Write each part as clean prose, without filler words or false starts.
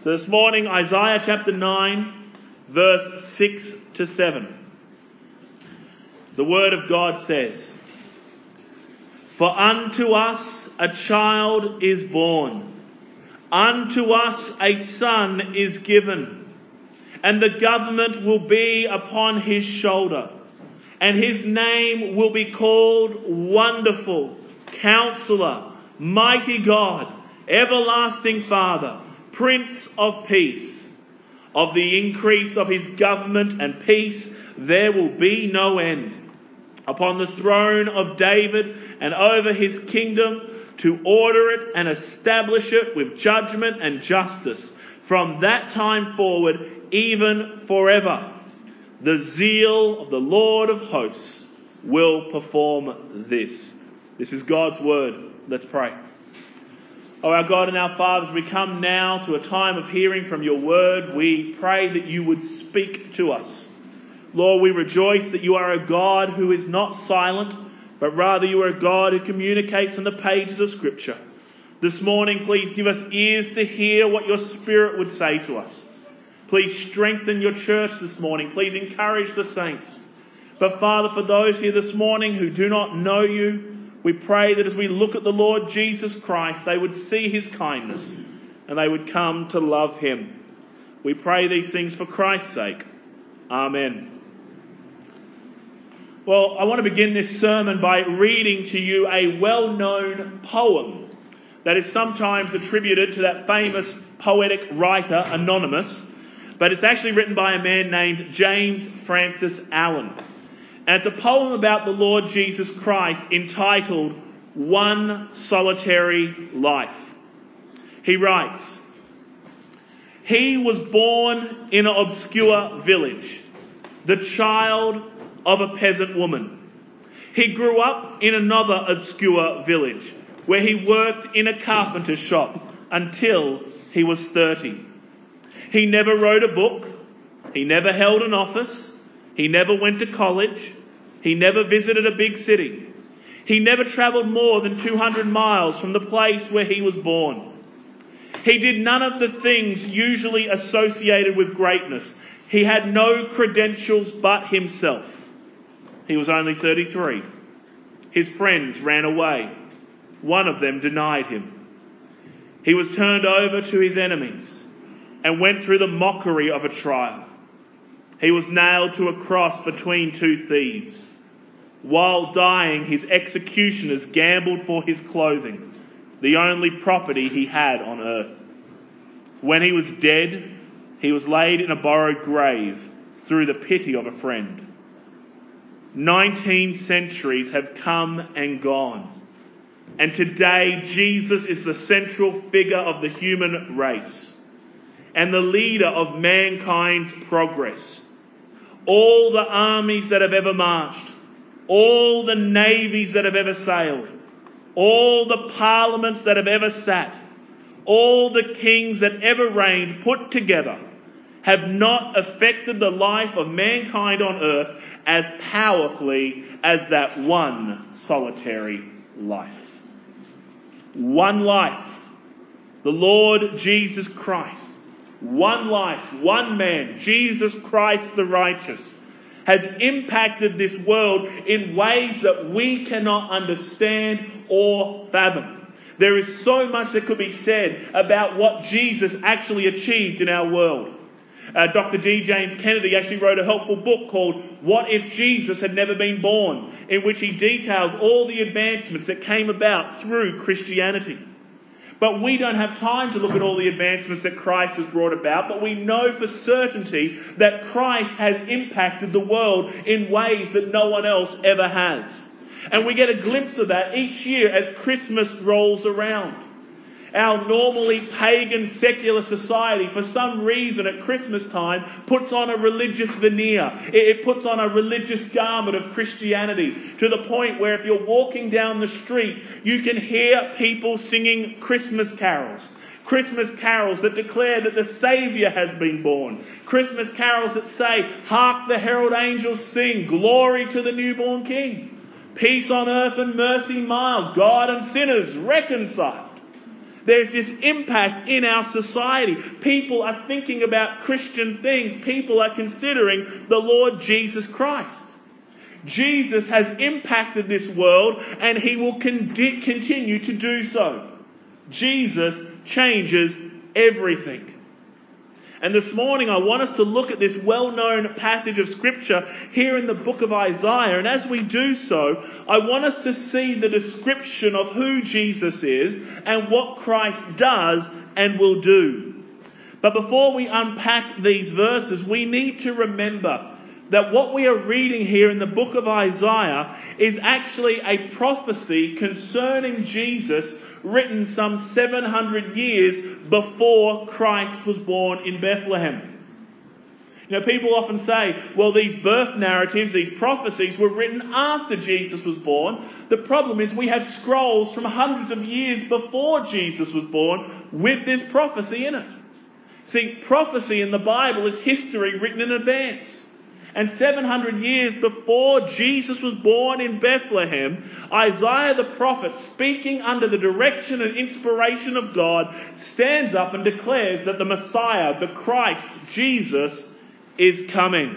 So this morning, Isaiah chapter 9, verse 6 to 7. The word of God says, "For unto us a child is born, unto us a son is given, and the government will be upon his shoulder, and his name will be called Wonderful, Counselor, Mighty God, Everlasting Father, Prince of Peace. Of the increase of his government and peace there will be no end. Upon the throne of David and over his kingdom, to order it and establish it with judgment and justice from that time forward, even forever. The zeal of the Lord of hosts will perform this." This is God's word. Let's pray. Oh, our God and our Father, as we come now to a time of hearing from your word, we pray that you would speak to us. Lord, we rejoice that you are a God who is not silent, but rather you are a God who communicates on the pages of Scripture. This morning, please give us ears to hear what your Spirit would say to us. Please strengthen your church this morning. Please encourage the saints. But Father, for those here this morning who do not know you, we pray that as we look at the Lord Jesus Christ, they would see his kindness and they would come to love him. We pray these things for Christ's sake. Amen. Well, I want to begin this sermon by reading to you a well-known poem that is sometimes attributed to that famous poetic writer, Anonymous, but it's actually written by a man named James Francis Allen. And it's a poem about the Lord Jesus Christ entitled "One Solitary Life." He writes, "He was born in an obscure village, the child of a peasant woman. He grew up in another obscure village where he worked in a carpenter's shop until he was 30. He never wrote a book. He never held an office. He never went to college. He never visited a big city. He never travelled more than 200 miles from the place where he was born. He did none of the things usually associated with greatness. He had no credentials but himself. He was only 33. His friends ran away. One of them denied him. He was turned over to his enemies and went through the mockery of a trial. He was nailed to a cross between two thieves. While dying, his executioners gambled for his clothing, the only property he had on earth. When he was dead, he was laid in a borrowed grave through the pity of a friend. 19 centuries have come and gone, and today Jesus is the central figure of the human race and the leader of mankind's progress. All the armies that have ever marched, all the navies that have ever sailed, all the parliaments that have ever sat, all the kings that ever reigned put together have not affected the life of mankind on earth as powerfully as that one solitary life. One life, the Lord Jesus Christ. One life, one man, Jesus Christ the righteous, has impacted this world in ways that we cannot understand or fathom. There is so much that could be said about what Jesus actually achieved in our world. Dr. D. James Kennedy actually wrote a helpful book called "What If Jesus Had Never Been Born?", in which he details all the advancements that came about through Christianity. But we don't have time to look at all the advancements that Christ has brought about, but we know for certainty that Christ has impacted the world in ways that no one else ever has. And we get a glimpse of that each year as Christmas rolls around. Our normally pagan secular society, for some reason at Christmas time, puts on a religious veneer. It puts on a religious garment of Christianity, to the point where if you're walking down the street, you can hear people singing Christmas carols. Christmas carols that declare that the Saviour has been born. Christmas carols that say, "Hark the herald angels sing, glory to the newborn King. Peace on earth and mercy mild, God and sinners reconciled." There's this impact in our society. People are thinking about Christian things. People are considering the Lord Jesus Christ. Jesus has impacted this world, and he will continue to do so. Jesus changes everything. And this morning I want us to look at this well-known passage of Scripture here in the book of Isaiah. And as we do so, I want us to see the description of who Jesus is and what Christ does and will do. But before we unpack these verses, we need to remember that what we are reading here in the book of Isaiah is actually a prophecy concerning Jesus written some 700 years before Christ was born in Bethlehem. You know, people often say, well, these birth narratives, these prophecies were written after Jesus was born. The problem is we have scrolls from hundreds of years before Jesus was born with this prophecy in it. See, prophecy in the Bible is history written in advance. And 700 years before Jesus was born in Bethlehem, Isaiah the prophet, speaking under the direction and inspiration of God, stands up and declares that the Messiah, the Christ, Jesus, is coming.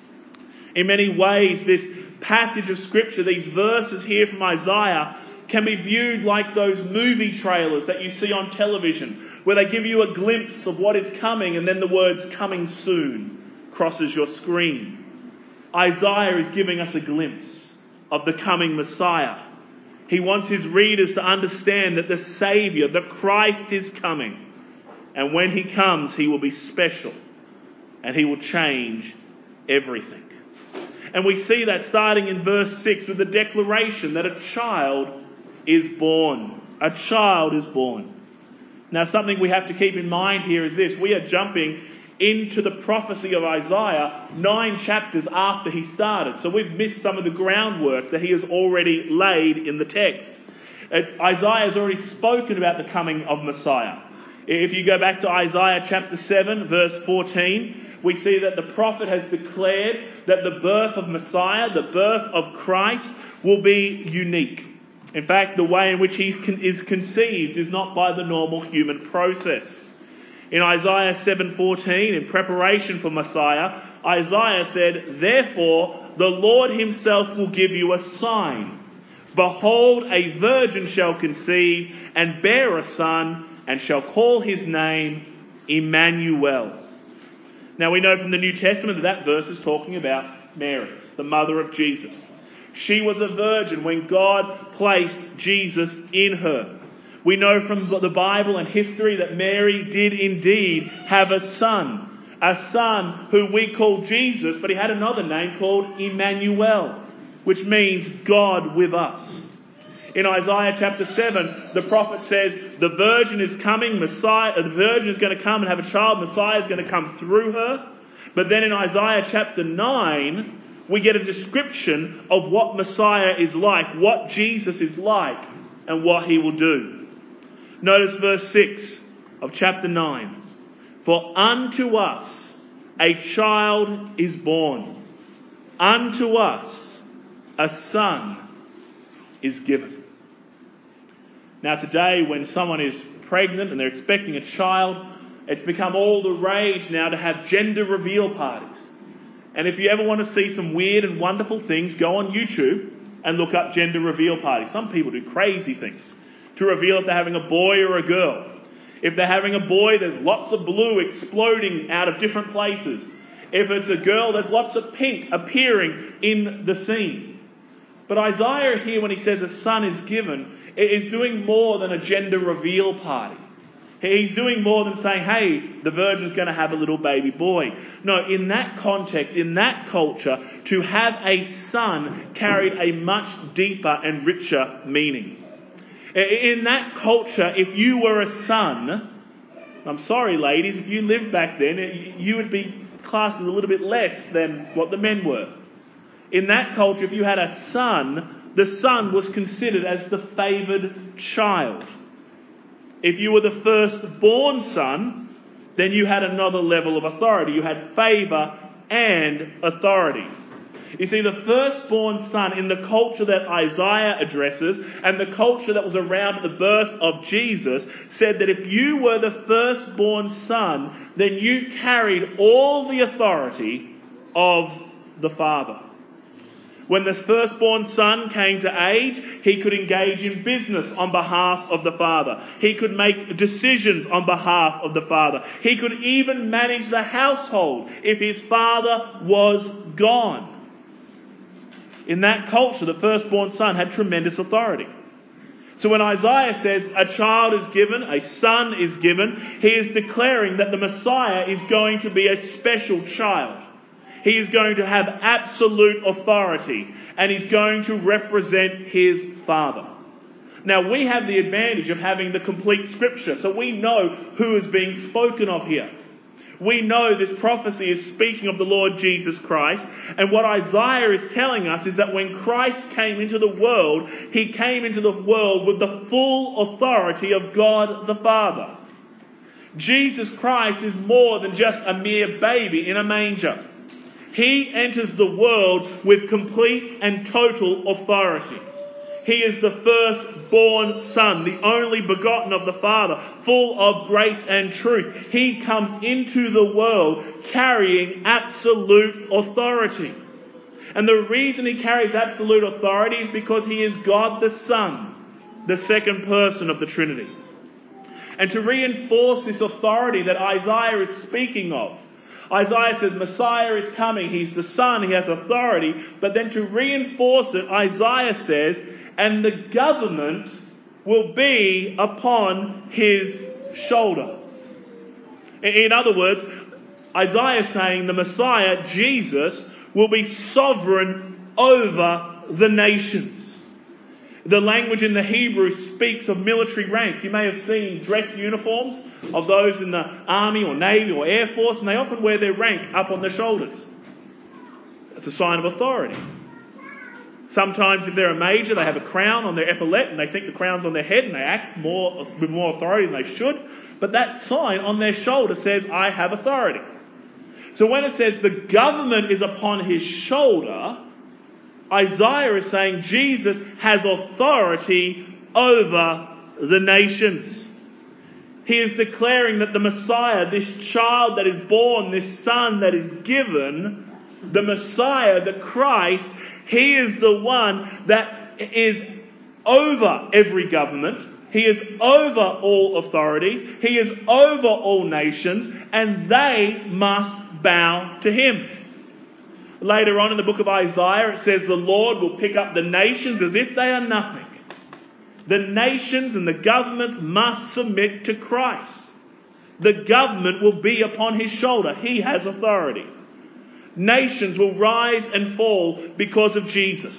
In many ways, this passage of Scripture, these verses here from Isaiah, can be viewed like those movie trailers that you see on television, where they give you a glimpse of what is coming and then the words "coming soon" crosses your screen. Isaiah is giving us a glimpse of the coming Messiah. He wants his readers to understand that the Saviour, the Christ, is coming. And when he comes, he will be special. And he will change everything. And we see that starting in verse 6 with the declaration that a child is born. A child is born. Now, something we have to keep in mind here is this. We are jumping into the prophecy of Isaiah 9 chapters after he started. So we've missed some of the groundwork that he has already laid in the text. Isaiah has already spoken about the coming of Messiah. If you go back to Isaiah chapter 7, verse 14, we see that the prophet has declared that the birth of Messiah, the birth of Christ, will be unique. In fact, the way in which he is conceived is not by the normal human process. In Isaiah 7:14, in preparation for Messiah, Isaiah said, "Therefore the Lord himself will give you a sign. Behold, a virgin shall conceive and bear a son, and shall call his name Emmanuel." Now we know from the New Testament that verse is talking about Mary, the mother of Jesus. She was a virgin when God placed Jesus in her. We know from the Bible and history that Mary did indeed have a son who we call Jesus, but he had another name called Emmanuel, which means God with us. In Isaiah chapter 7, the prophet says, the virgin is coming, the virgin is going to come and have a child, Messiah is going to come through her. But then in Isaiah chapter 9, we get a description of what Messiah is like, what Jesus is like, and what he will do. Notice verse 6 of chapter 9. For unto us a child is born. Unto us a son is given. Now today, when someone is pregnant and they're expecting a child, it's become all the rage now to have gender reveal parties. And if you ever want to see some weird and wonderful things, go on YouTube and look up gender reveal parties. Some people do crazy things to reveal if they're having a boy or a girl. If they're having a boy, there's lots of blue exploding out of different places. If it's a girl, there's lots of pink appearing in the scene. But Isaiah here, when he says a son is given, is doing more than a gender reveal party. He's doing more than saying, hey, the virgin's going to have a little baby boy. No, in that context, in that culture, to have a son carried a much deeper and richer meaning. In that culture, if you were a son, I'm sorry ladies, if you lived back then, you would be classed as a little bit less than what the men were. In that culture, if you had a son, the son was considered as the favoured child. If you were the firstborn son, then you had another level of authority. You had favour and authority. You see, the firstborn son in the culture that Isaiah addresses and the culture that was around the birth of Jesus said that if you were the firstborn son, then you carried all the authority of the father. When the firstborn son came to age, he could engage in business on behalf of the father. He could make decisions on behalf of the father. He could even manage the household if his father was gone. In that culture, the firstborn son had tremendous authority. So when Isaiah says a child is given, a son is given, he is declaring that the Messiah is going to be a special child. He is going to have absolute authority, and he's going to represent his Father. Now, we have the advantage of having the complete Scripture, so we know who is being spoken of here. We know this prophecy is speaking of the Lord Jesus Christ, and what Isaiah is telling us is that when Christ came into the world, he came into the world with the full authority of God the Father. Jesus Christ is more than just a mere baby in a manger. He enters the world with complete and total authority. He is the firstborn son, the only begotten of the Father, full of grace and truth. He comes into the world carrying absolute authority. And the reason he carries absolute authority is because he is God the Son, the second person of the Trinity. And to reinforce this authority that Isaiah is speaking of, Isaiah says Messiah is coming, he's the Son, he has authority. But then to reinforce it, Isaiah says, and the government will be upon his shoulder. In other words, Isaiah is saying the Messiah, Jesus, will be sovereign over the nations. The language in the Hebrew speaks of military rank. You may have seen dress uniforms of those in the army or navy or air force, and they often wear their rank up on their shoulders. That's a sign of authority. Sometimes if they're a major, they have a crown on their epaulette and they think the crown's on their head and they act with more authority than they should. But that sign on their shoulder says, I have authority. So when it says the government is upon his shoulder, Isaiah is saying Jesus has authority over the nations. He is declaring that the Messiah, this child that is born, this son that is given, the Messiah, the Christ, he is the one that is over every government. He is over all authorities. He is over all nations, and they must bow to him. Later on in the book of Isaiah, it says the Lord will pick up the nations as if they are nothing. The nations and the governments must submit to Christ. The government will be upon his shoulder. He has authority. Nations will rise and fall because of Jesus.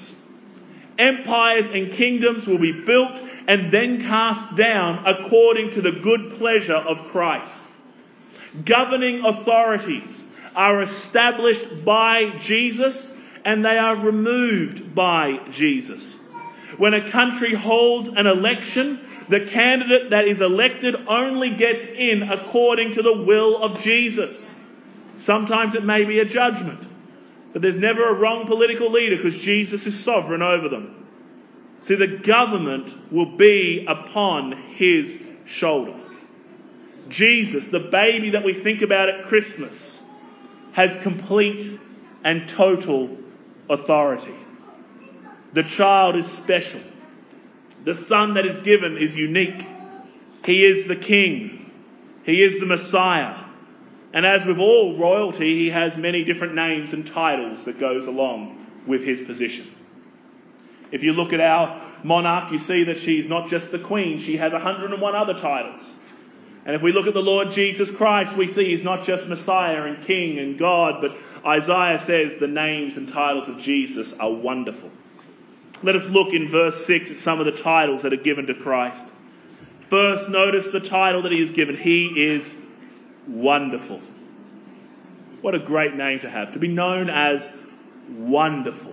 Empires and kingdoms will be built and then cast down according to the good pleasure of Christ. Governing authorities are established by Jesus and they are removed by Jesus. When a country holds an election, the candidate that is elected only gets in according to the will of Jesus. Sometimes it may be a judgment, but there's never a wrong political leader because Jesus is sovereign over them. See, the government will be upon his shoulder. Jesus, the baby that we think about at Christmas, has complete and total authority. The child is special. The son that is given is unique. He is the king. He is the Messiah. And as with all royalty, he has many different names and titles that goes along with his position. If you look at our monarch, you see that she's not just the queen, she has 101 other titles. And if we look at the Lord Jesus Christ, we see he's not just Messiah and King and God, but Isaiah says the names and titles of Jesus are wonderful. Let us look in verse 6 at some of the titles that are given to Christ. First, notice the title that he is given. He is Wonderful. What a great name to have, to be known as Wonderful.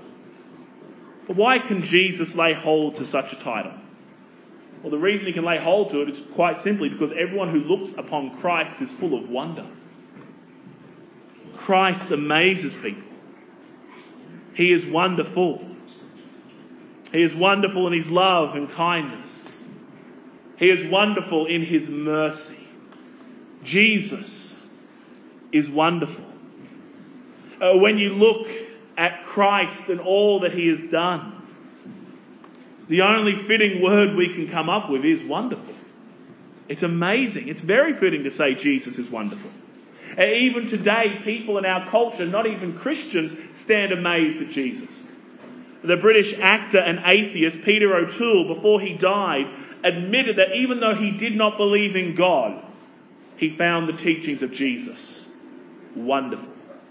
But why can Jesus lay hold to such a title? Well, the reason he can lay hold to it is quite simply because everyone who looks upon Christ is full of wonder. Christ amazes people. He is wonderful. He is wonderful in his love and kindness. He is wonderful in his mercy. Jesus is wonderful. When you look at Christ and all that he has done, the only fitting word we can come up with is wonderful. It's amazing. It's very fitting to say Jesus is wonderful. Even today, people in our culture, not even Christians, stand amazed at Jesus. The British actor and atheist Peter O'Toole, before he died, admitted that even though he did not believe in God, he found the teachings of Jesus wonderful.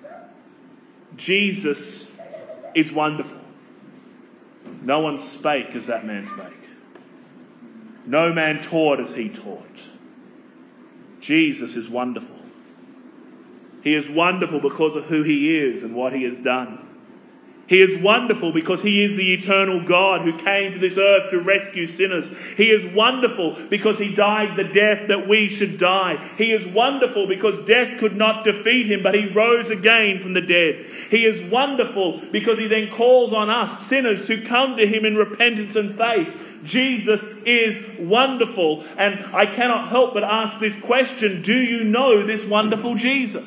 Jesus is wonderful. No one spake as that man spake. No man taught as he taught. Jesus is wonderful. He is wonderful because of who he is and what he has done. He is wonderful because he is the eternal God who came to this earth to rescue sinners. He is wonderful because he died the death that we should die. He is wonderful because death could not defeat him, but he rose again from the dead. He is wonderful because he then calls on us, sinners, to come to him in repentance and faith. Jesus is wonderful. And I cannot help but ask this question: do you know this wonderful Jesus?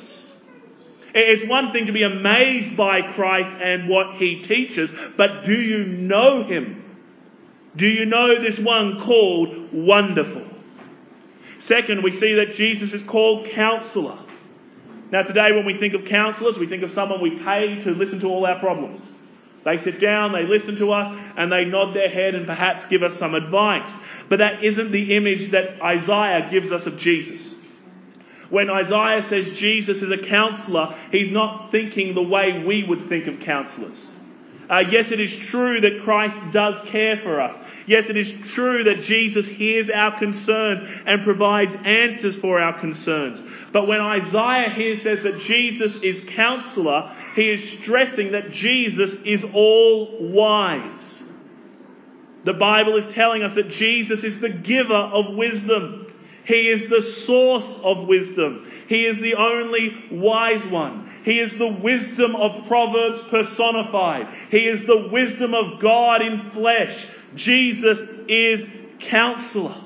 It's one thing to be amazed by Christ and what he teaches, but do you know him? Do you know this one called Wonderful? Second, we see that Jesus is called Counselor. Now today when we think of counsellors, we think of someone we pay to listen to all our problems. They sit down, they listen to us, and they nod their head and perhaps give us some advice. But that isn't the image that Isaiah gives us of Jesus. When Isaiah says Jesus is a counsellor, he's not thinking the way we would think of counsellors. Yes, it is true that Christ does care for us. Yes, it is true that Jesus hears our concerns and provides answers for our concerns. But when Isaiah here says that Jesus is counsellor, he is stressing that Jesus is all wise. The Bible is telling us that Jesus is the giver of wisdom. He is the source of wisdom. He is the only wise one. He is the wisdom of Proverbs personified. He is the wisdom of God in flesh. Jesus is Counselor.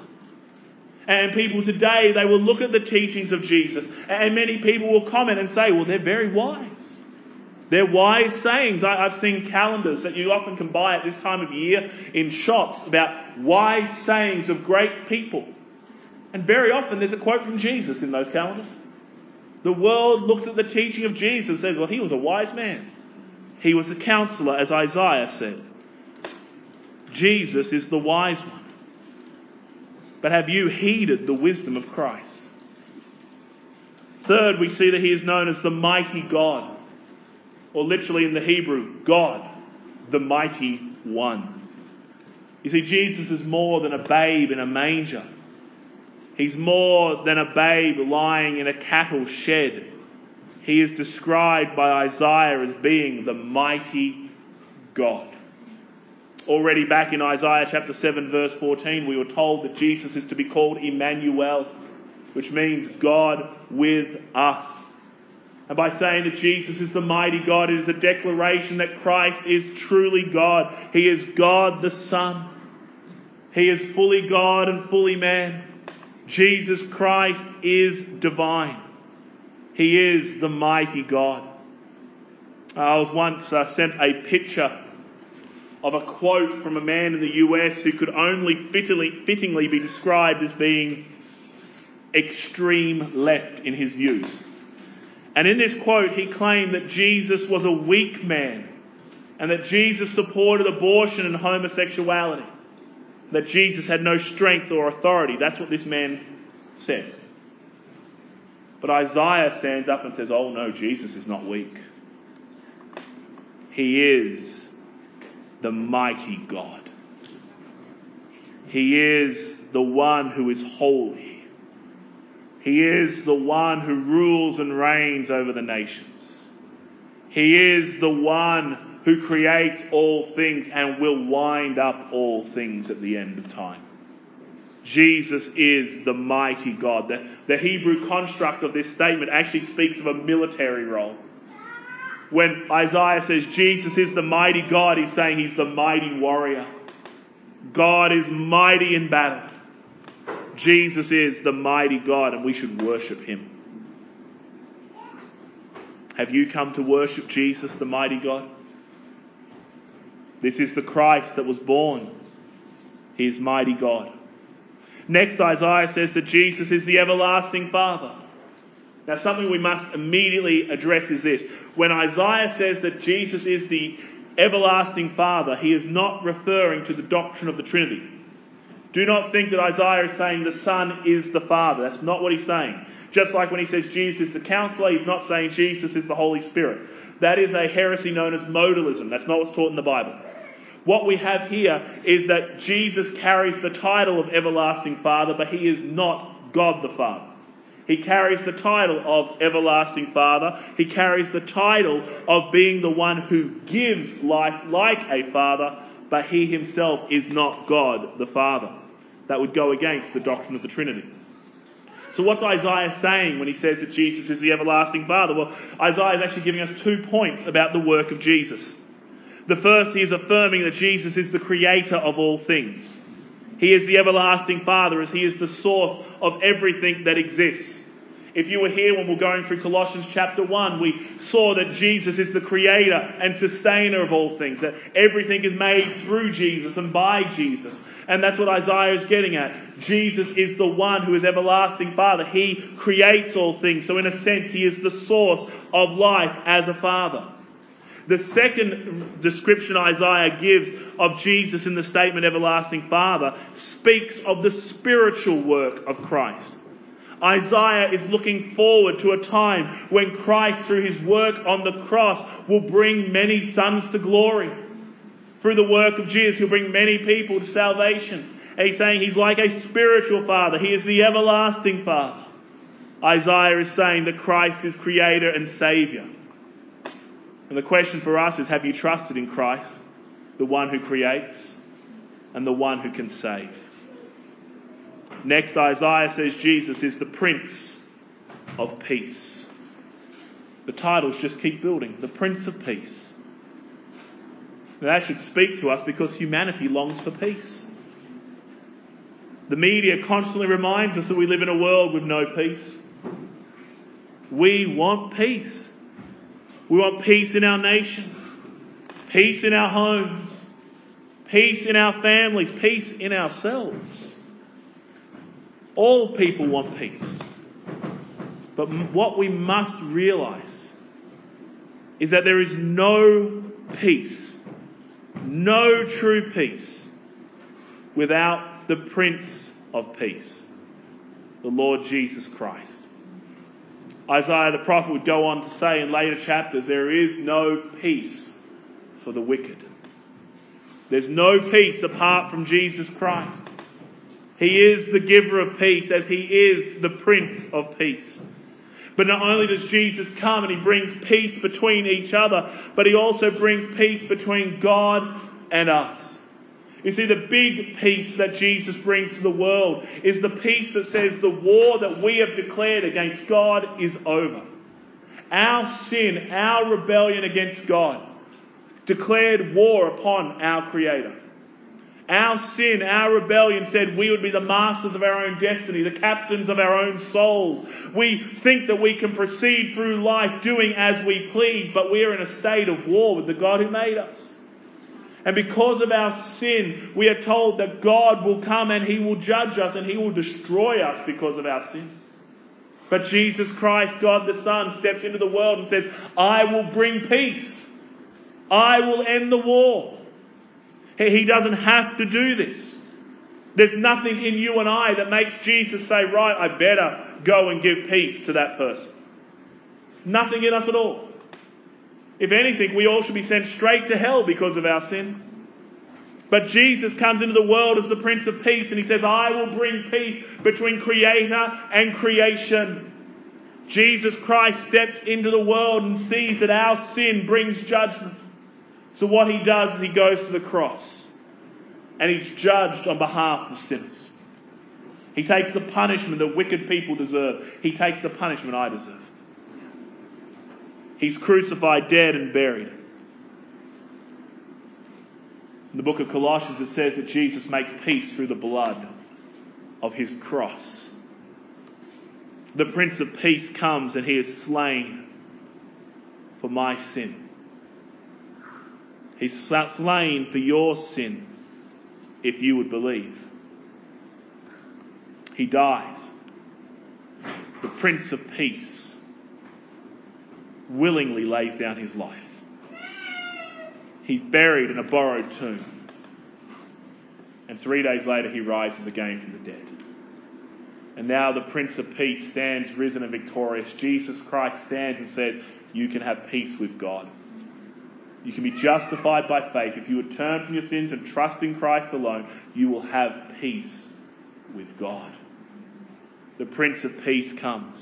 And people today, they will look at the teachings of Jesus, and many people will comment and say, well, they're very wise. They're wise sayings. I've seen calendars that you often can buy at this time of year in shops about wise sayings of great people. And very often there's a quote from Jesus in those calendars. The world looks at the teaching of Jesus and says, well, he was a wise man. He was a counselor, as Isaiah said. Jesus is the wise one. But have you heeded the wisdom of Christ? Third, we see that he is known as the mighty God. Or literally in the Hebrew, God, the mighty one. You see, Jesus is more than a babe in a manger. He's more than a babe lying in a cattle shed. He is described by Isaiah as being the mighty God. Already back in Isaiah chapter 7 verse 14, we were told that Jesus is to be called Emmanuel, which means God with us. And by saying that Jesus is the mighty God, it is a declaration that Christ is truly God. He is God the Son. He is fully God and fully man. Jesus Christ is divine. He is the mighty God. I was once sent a picture of a quote from a man in the US who could only fittingly be described as being extreme left in his views. And in this quote, he claimed that Jesus was a weak man and that Jesus supported abortion and homosexuality. That Jesus had no strength or authority. That's what this man said. But Isaiah stands up and says, oh no, Jesus is not weak. He is the mighty God. He is the one who is holy. He is the one who rules and reigns over the nations. He is the one who creates all things and will wind up all things at the end of time. Jesus is the mighty God. The Hebrew construct of this statement actually speaks of a military role. When Isaiah says Jesus is the mighty God, he's saying he's the mighty warrior. God is mighty in battle. Jesus is the mighty God, and we should worship him. Have you come to worship Jesus, the mighty God? This is the Christ that was born. He is mighty God. Next, Isaiah says that Jesus is the everlasting Father. Now, something we must immediately address is this. When Isaiah says that Jesus is the everlasting Father, he is not referring to the doctrine of the Trinity. Do not think that Isaiah is saying the Son is the Father. That's not what he's saying. Just like when he says Jesus is the Counselor, he's not saying Jesus is the Holy Spirit. That is a heresy known as modalism. That's not what's taught in the Bible. What we have here is that Jesus carries the title of everlasting Father, but he is not God the Father. He carries the title of everlasting Father. He carries the title of being the one who gives life like a Father, but he himself is not God the Father. That would go against the doctrine of the Trinity. So what's Isaiah saying when he says that Jesus is the everlasting Father? Well, Isaiah is actually giving us 2 points about the work of Jesus. The first, he is affirming that Jesus is the creator of all things. He is the everlasting Father, as he is the source of everything that exists. If you were here when we were going through Colossians chapter 1, we saw that Jesus is the creator and sustainer of all things, that everything is made through Jesus and by Jesus. And that's what Isaiah is getting at. Jesus is the one who is everlasting Father. He creates all things. So in a sense, he is the source of life as a Father. The second description Isaiah gives of Jesus in the statement everlasting Father speaks of the spiritual work of Christ. Isaiah is looking forward to a time when Christ, through his work on the cross, will bring many sons to glory. Through the work of Jesus, he'll bring many people to salvation. And he's saying he's like a spiritual Father. He is the everlasting Father. Isaiah is saying that Christ is Creator and Saviour. And the question for us is, have you trusted in Christ, the one who creates and the one who can save? Next, Isaiah says Jesus is the Prince of Peace. The titles just keep building. The Prince of Peace. Now, that should speak to us because humanity longs for peace. The media constantly reminds us that we live in a world with no peace. We want peace. We want peace in our nation, peace in our homes, peace in our families, peace in ourselves. All people want peace. But what we must realise is that there is no peace, no true peace, without the Prince of Peace, the Lord Jesus Christ. Isaiah the prophet would go on to say in later chapters, there is no peace for the wicked. There's no peace apart from Jesus Christ. He is the giver of peace, as he is the Prince of Peace. But not only does Jesus come and he brings peace between each other, but he also brings peace between God and us. You see, the big peace that Jesus brings to the world is the peace that says the war that we have declared against God is over. Our sin, our rebellion against God, declared war upon our Creator. Our sin, our rebellion said we would be the masters of our own destiny, the captains of our own souls. We think that we can proceed through life doing as we please, but we are in a state of war with the God who made us. And because of our sin, we are told that God will come and he will judge us and he will destroy us because of our sin. But Jesus Christ, God the Son, steps into the world and says, I will bring peace. I will end the war. He doesn't have to do this. There's nothing in you and I that makes Jesus say, right, I better go and give peace to that person. Nothing in us at all. If anything, we all should be sent straight to hell because of our sin. But Jesus comes into the world as the Prince of Peace and he says, I will bring peace between Creator and creation. Jesus Christ steps into the world and sees that our sin brings judgment. So what he does is he goes to the cross and he's judged on behalf of sinners. He takes the punishment that wicked people deserve. He takes the punishment I deserve. He's crucified, dead and buried. In the book of Colossians it says that Jesus makes peace through the blood of his cross. The Prince of Peace comes and he is slain for my sin. He's slain for your sin if you would believe. He dies. The Prince of Peace willingly lays down his life. He's buried in a borrowed tomb. And 3 days later he rises again from the dead. And now the Prince of Peace stands risen and victorious. Jesus Christ stands and says, you can have peace with God. You can be justified by faith. If you would turn from your sins and trust in Christ alone, you will have peace with God. The Prince of Peace comes.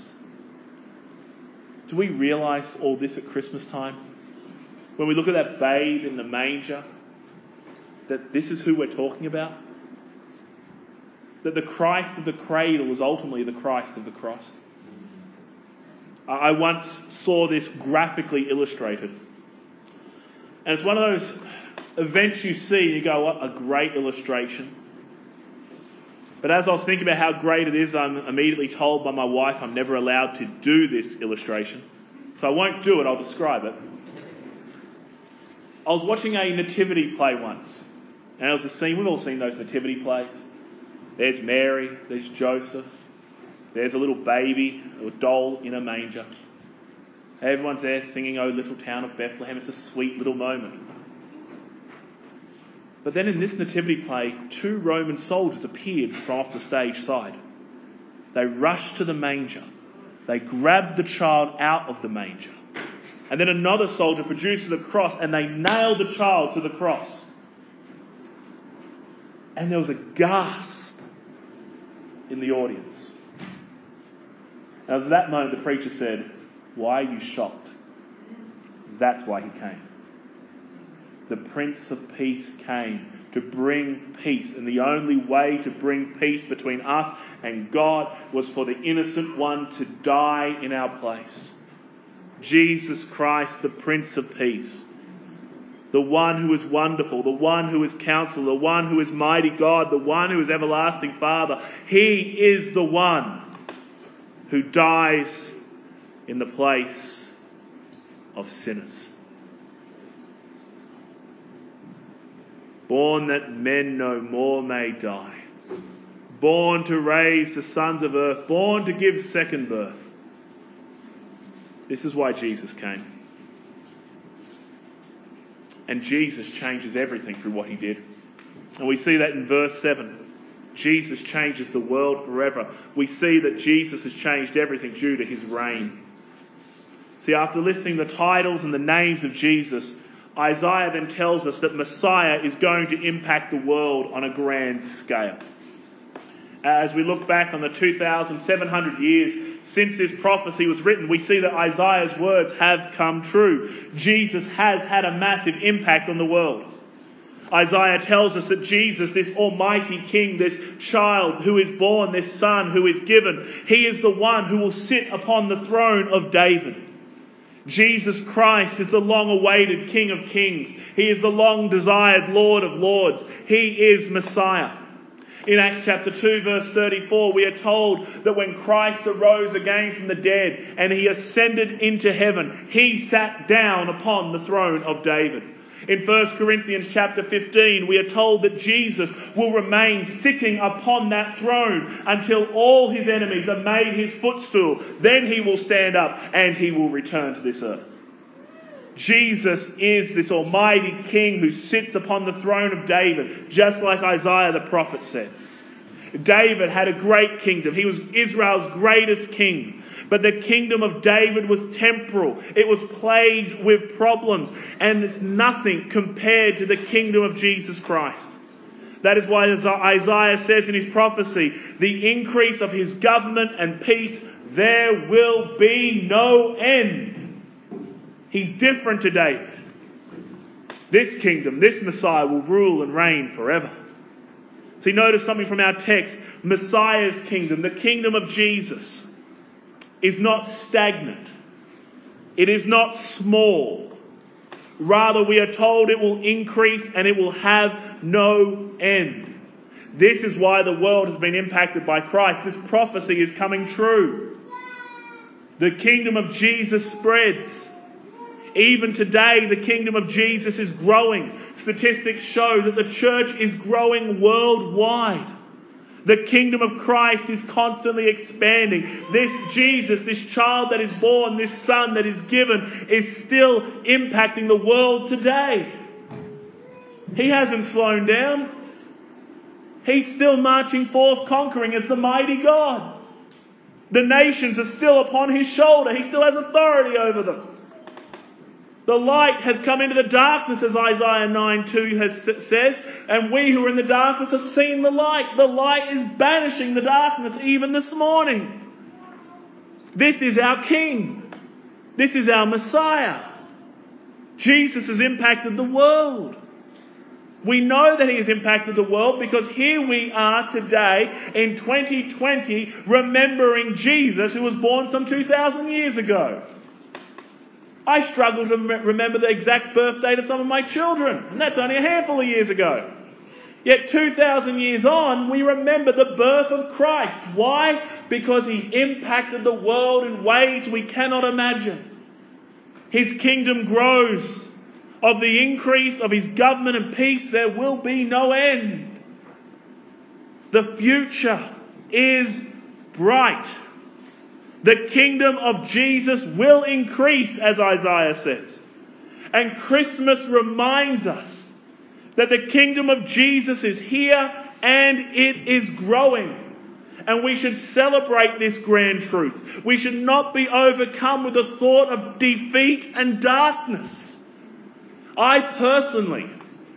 Do we realise all this at Christmas time? When we look at that babe in the manger, that this is who we're talking about? That the Christ of the cradle is ultimately the Christ of the cross. I once saw this graphically illustrated. And it's one of those events you see and you go, what a great illustration. But as I was thinking about how great it is, I'm immediately told by my wife I'm never allowed to do this illustration. So I won't do it, I'll describe it. I was watching a nativity play once. And it was a scene, we've all seen those nativity plays. There's Mary, there's Joseph, there's a little baby, a doll in a manger. Everyone's there singing, "O Little Town of Bethlehem." It's a sweet little moment. But then in this nativity play, 2 Roman soldiers appeared from off the stage side. They rushed to the manger. They grabbed the child out of the manger. And then another soldier produces a cross and they nailed the child to the cross. And there was a gasp in the audience. And it was at that moment the preacher said, "Why are you shocked? That's why he came." The Prince of Peace came to bring peace. And the only way to bring peace between us and God was for the innocent one to die in our place. Jesus Christ, the Prince of Peace. The one who is wonderful, the one who is Counselor, the one who is Mighty God, the one who is Everlasting Father. He is the one who dies in the place of sinners. Born that men no more may die. Born to raise the sons of earth. Born to give second birth. This is why Jesus came. And Jesus changes everything through what he did. And we see that in verse 7. Jesus changes the world forever. We see that Jesus has changed everything due to his reign. See, after listing the titles and the names of Jesus, Isaiah then tells us that Messiah is going to impact the world on a grand scale. As we look back on the 2,700 years since this prophecy was written, we see that Isaiah's words have come true. Jesus has had a massive impact on the world. Isaiah tells us that Jesus, this almighty king, this child who is born, this son who is given, he is the one who will sit upon the throne of David. Jesus Christ is the long-awaited King of Kings. He is the long-desired Lord of Lords. He is Messiah. In Acts chapter 2 verse 34 we are told that when Christ arose again from the dead and he ascended into heaven, he sat down upon the throne of David. In 1 Corinthians chapter 15 we are told that Jesus will remain sitting upon that throne until all his enemies are made his footstool. Then he will stand up and he will return to this earth. Jesus is this almighty king who sits upon the throne of David, just like Isaiah the prophet said. David had a great kingdom. He was Israel's greatest king. But the kingdom of David was temporal. It was plagued with problems. And it's nothing compared to the kingdom of Jesus Christ. That is why Isaiah says in his prophecy, the increase of his government and peace, there will be no end. He's different to David. This kingdom, this Messiah will rule and reign forever. See, notice something from our text. Messiah's kingdom, the kingdom of Jesus, is not stagnant. It is not small. Rather, we are told it will increase and it will have no end. This is why the world has been impacted by Christ. This prophecy is coming true. The kingdom of Jesus spreads. Even today, the kingdom of Jesus is growing. Statistics show that the church is growing worldwide. The kingdom of Christ is constantly expanding. This Jesus, this child that is born, this son that is given, is still impacting the world today. He hasn't slowed down. He's still marching forth, conquering as the mighty God. The nations are still upon his shoulder. He still has authority over them. The light has come into the darkness, as Isaiah 9:2 says, and we who are in the darkness have seen the light. The light is banishing the darkness even this morning. This is our King. This is our Messiah. Jesus has impacted the world. We know that he has impacted the world because here we are today in 2020 remembering Jesus who was born some 2,000 years ago. I struggle to remember the exact birth date of some of my children, and that's only a handful of years ago. Yet 2,000 years on, we remember the birth of Christ. Why? Because he impacted the world in ways we cannot imagine. His kingdom grows. Of the increase of his government and peace, there will be no end. The future is bright. The kingdom of Jesus will increase, as Isaiah says. And Christmas reminds us that the kingdom of Jesus is here and it is growing. And we should celebrate this grand truth. We should not be overcome with the thought of defeat and darkness. I personally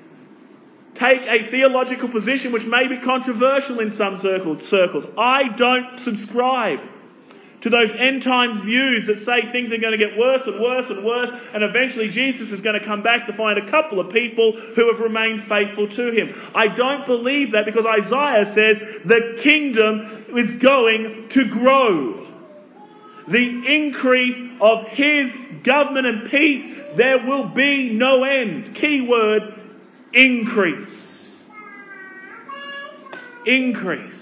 take a theological position which may be controversial in some circles. I don't subscribe to those end times views that say things are going to get worse and worse and worse, and eventually Jesus is going to come back to find a couple of people who have remained faithful to him. I don't believe that because Isaiah says the kingdom is going to grow. The increase of his government and peace, there will be no end. Key word, increase. Increase.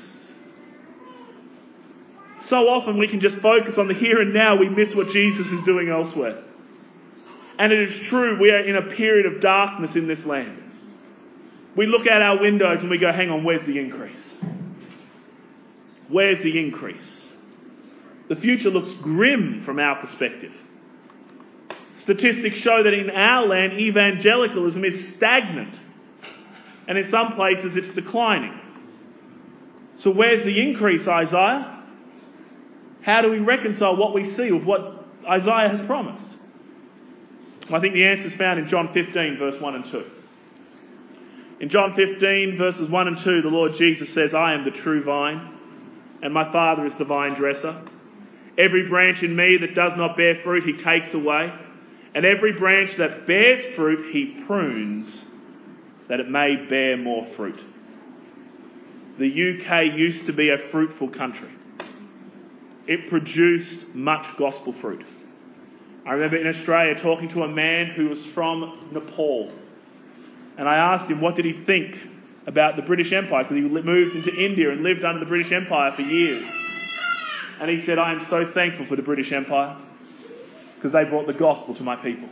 So often we can just focus on the here and now, we miss what Jesus is doing elsewhere. And it is true, we are in a period of darkness in this land. We look out our windows and we go, hang on, where's the increase? Where's the increase? The future looks grim from our perspective. Statistics show that in our land, evangelicalism is stagnant. And in some places it's declining. So where's the increase, Isaiah? How do we reconcile what we see with what Isaiah has promised? Well, I think the answer is found in John 15, verse 1 and 2. In John 15, verses 1 and 2, the Lord Jesus says, I am the true vine, and my Father is the vine dresser. Every branch in me that does not bear fruit, he takes away. And every branch that bears fruit, he prunes, that it may bear more fruit. The UK used to be a fruitful country. It produced much gospel fruit. I remember in Australia talking to a man who was from Nepal. And I asked him, what did he think about the British Empire? Because he moved into India and lived under the British Empire for years. And he said, I am so thankful for the British Empire because they brought the gospel to my people.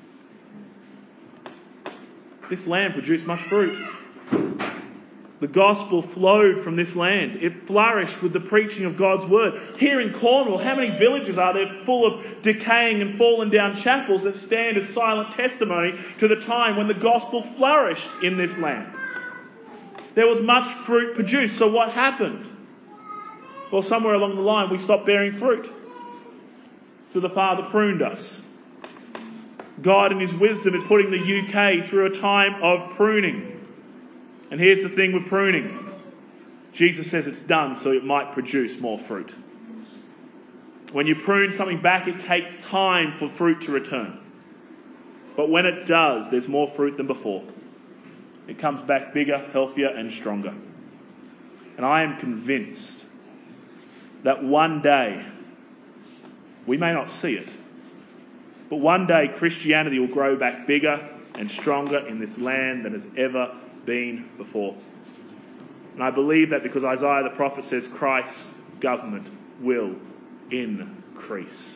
This land produced much fruit. The gospel flowed from this land. It flourished with the preaching of God's word. Here in Cornwall, how many villages are there full of decaying and fallen down chapels that stand as silent testimony to the time when the gospel flourished in this land? There was much fruit produced. So what happened? Well, somewhere along the line, we stopped bearing fruit. So the Father pruned us. God in his wisdom is putting the UK through a time of pruning. And here's the thing with pruning. Jesus says it's done so it might produce more fruit. When you prune something back, it takes time for fruit to return. But when it does, there's more fruit than before. It comes back bigger, healthier and stronger. And I am convinced that one day, we may not see it, But one day Christianity will grow back bigger and stronger in this land than has ever been before. And I believe that because Isaiah the prophet says Christ's government will increase.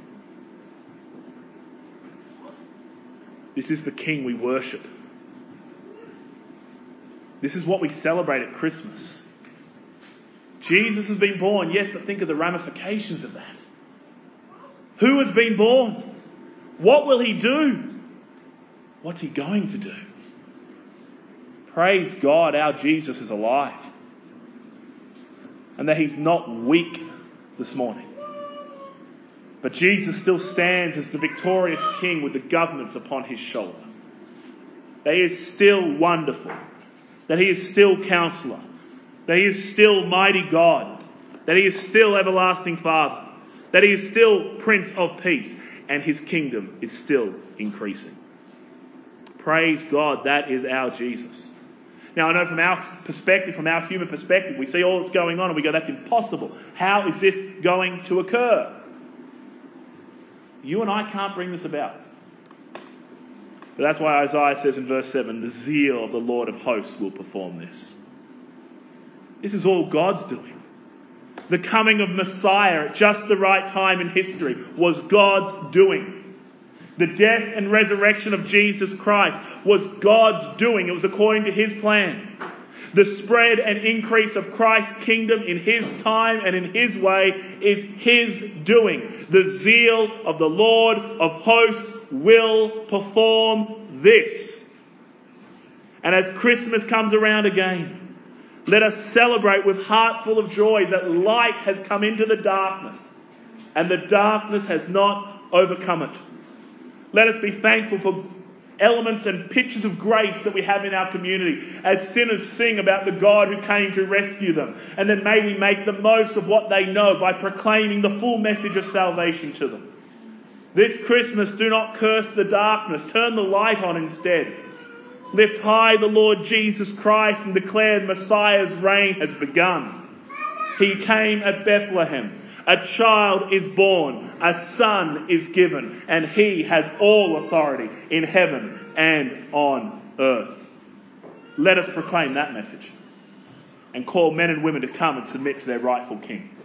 This is the King we worship. This is what we celebrate at Christmas. Jesus has been born, yes, but think of the ramifications of that. Who has been born? What will he do? What's he going to do? Praise God, our Jesus is alive. And that he's not weak this morning. But Jesus still stands as the victorious King with the governments upon his shoulder. That he is still wonderful. That he is still Counselor. That he is still Mighty God. That he is still Everlasting Father. That he is still Prince of Peace. And his kingdom is still increasing. Praise God, that is our Jesus. Now I know from our perspective, from our human perspective, we see all that's going on and we go, that's impossible. How is this going to occur? You and I can't bring this about. But that's why Isaiah says in verse 7, the zeal of the Lord of hosts will perform this. This is all God's doing. The coming of Messiah at just the right time in history was God's doing. The death and resurrection of Jesus Christ was God's doing. It was according to his plan. The spread and increase of Christ's kingdom in his time and in his way is his doing. The zeal of the Lord of hosts will perform this. And as Christmas comes around again, let us celebrate with hearts full of joy that light has come into the darkness and the darkness has not overcome it. Let us be thankful for elements and pictures of grace that we have in our community as sinners sing about the God who came to rescue them. And then may we make the most of what they know by proclaiming the full message of salvation to them. This Christmas, do not curse the darkness. Turn the light on instead. Lift high the Lord Jesus Christ and declare Messiah's reign has begun. He came at Bethlehem. A child is born, a son is given, and he has all authority in heaven and on earth. Let us proclaim that message and call men and women to come and submit to their rightful King.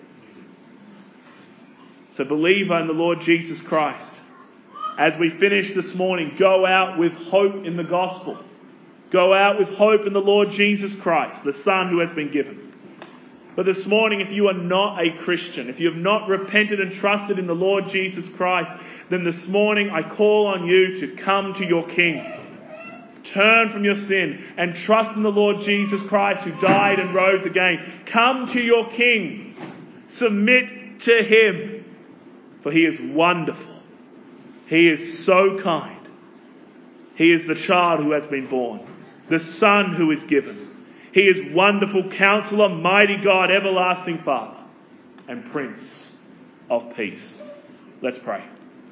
So believer in the Lord Jesus Christ, as we finish this morning, go out with hope in the gospel. Go out with hope in the Lord Jesus Christ, the Son who has been given. But this morning, if you are not a Christian, if you have not repented and trusted in the Lord Jesus Christ, then this morning I call on you to come to your King. Turn from your sin and trust in the Lord Jesus Christ who died and rose again. Come to your King. Submit to him. For he is wonderful. He is so kind. He is the child who has been born. The Son who is given. He is wonderful Counselor, Mighty God, Everlasting Father, and Prince of Peace. Let's pray.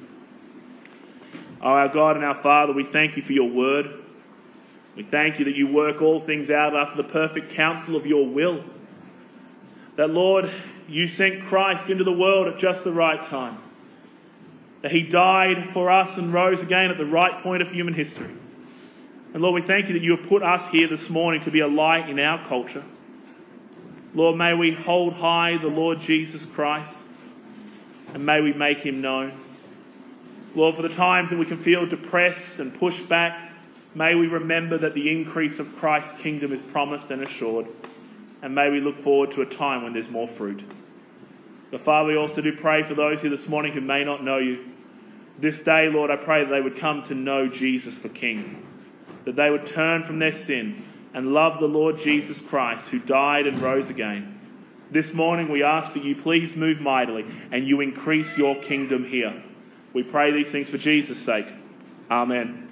Oh, our God and our Father, we thank you for your word. We thank you that you work all things out after the perfect counsel of your will. That, Lord, you sent Christ into the world at just the right time. That he died for us and rose again at the right point of human history. And Lord, we thank you that you have put us here this morning to be a light in our culture. Lord, may we hold high the Lord Jesus Christ and may we make him known. Lord, for the times that we can feel depressed and pushed back, may we remember that the increase of Christ's kingdom is promised and assured. And may we look forward to a time when there's more fruit. But Father, we also do pray for those here this morning who may not know you. This day, Lord, I pray that they would come to know Jesus the King. That they would turn from their sin and love the Lord Jesus Christ who died and rose again. This morning we ask that you please move mightily and you increase your kingdom here. We pray these things for Jesus' sake. Amen.